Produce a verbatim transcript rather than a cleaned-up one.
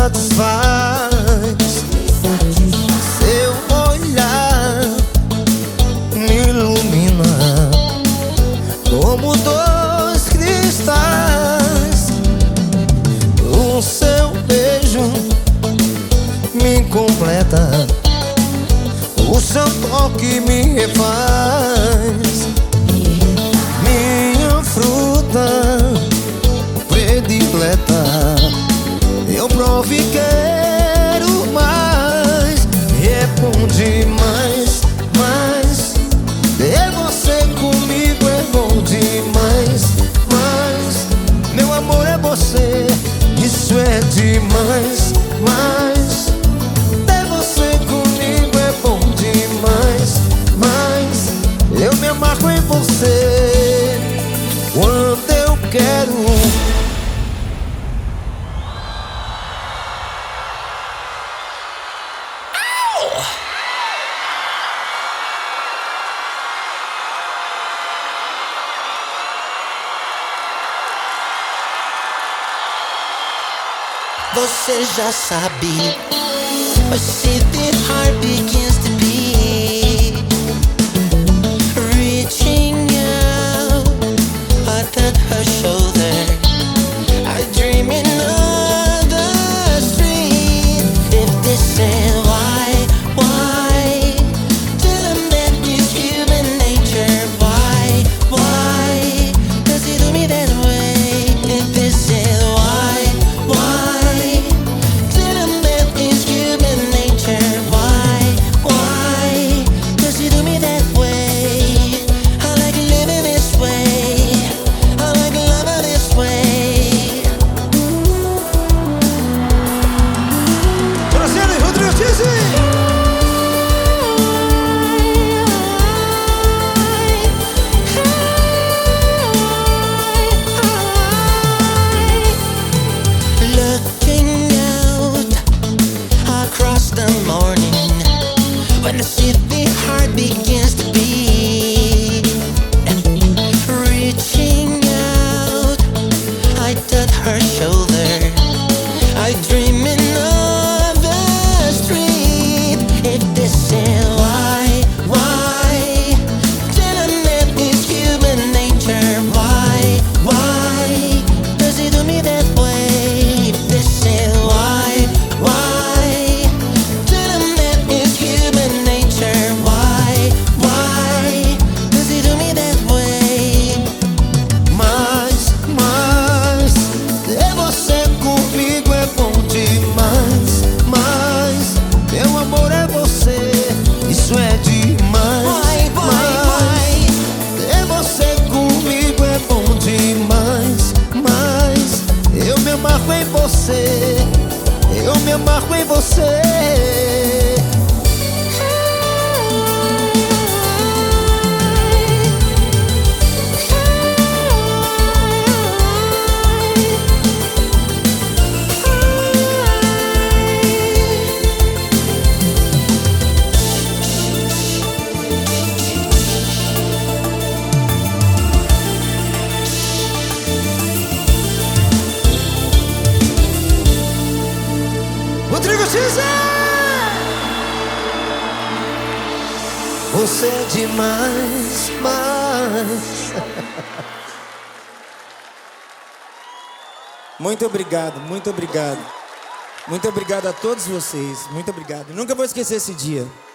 satisfaz. Seu olhar me ilumina como dois cristais. O seu beijo me completa, o seu toque me refaz. Minha fruta predileta, eu provo e quero mais. E é bom demais, mas ter você comigo é bom demais. Mas meu amor é você, isso é demais. Mas ter você comigo é bom demais. Mas eu me amarro em você quando eu quero. Você já sabe, but see the heart begins to beat, reaching out, I touch her shoulder, I dream in the street. If this is why, why, tell him that it's human nature. Why, why, does he do me that way? If this is why, why, when the city heart begins to beat, reaching out, I touch her shoulder, I dream in the street. If this is why, why, tell him that it's human nature. Why, why, does he do me that way? If this is why, why, isso é demais. Why, why, mas ter você comigo é bom demais. Mas eu me amarro em você, eu me amarro em você. Rodrigo César! Você é demais, mas... Muito obrigado, muito obrigado. Muito obrigado a todos vocês. Muito obrigado. Nunca vou esquecer esse dia.